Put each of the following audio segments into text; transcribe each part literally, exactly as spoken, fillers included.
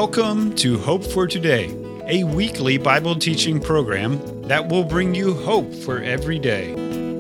Welcome to Hope for Today, a weekly Bible teaching program that will bring you hope for every day.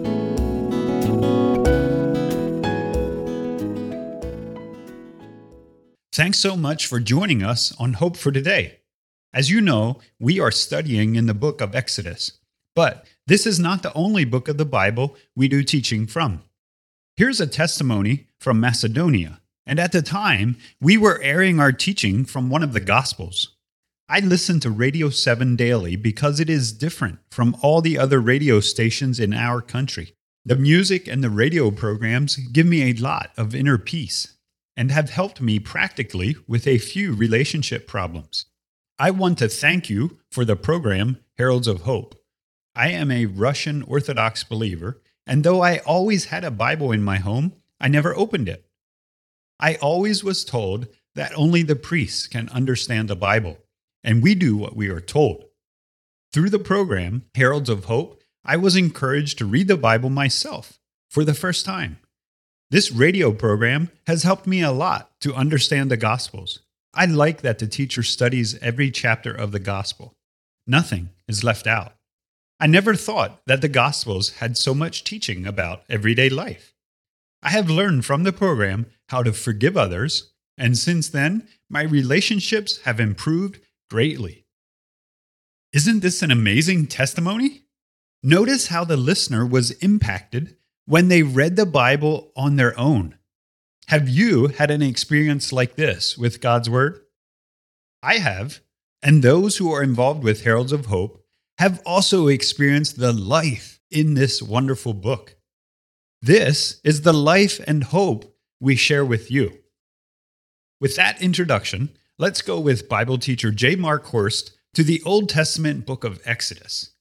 Thanks so much for joining us on Hope for Today. As you know, we are studying in the book of Exodus, but this is not the only book of the Bible we do teaching from. Here's a testimony from Macedonia. And at the time, we were airing our teaching from one of the Gospels. I listen to Radio seven daily because it is different from all the other radio stations in our country. The music and the radio programs give me a lot of inner peace and have helped me practically with a few relationship problems. I want to thank you for the program Heralds of Hope. I am a Russian Orthodox believer, and though I always had a Bible in my home, I never opened it. I always was told that only the priests can understand the Bible, and we do what we are told. Through the program, Heralds of Hope, I was encouraged to read the Bible myself for the first time. This radio program has helped me a lot to understand the Gospels. I like that the teacher studies every chapter of the Gospel. Nothing is left out. I never thought that the Gospels had so much teaching about everyday life. I have learned from the program how to forgive others, and since then, my relationships have improved greatly. Isn't this an amazing testimony? Notice how the listener was impacted when they read the Bible on their own. Have you had an experience like this with God's Word? I have, and those who are involved with Heralds of Hope have also experienced the life in this wonderful book. This is the life and hope we share with you. With that introduction, let's go with Bible teacher J. Mark Horst to the Old Testament book of Exodus.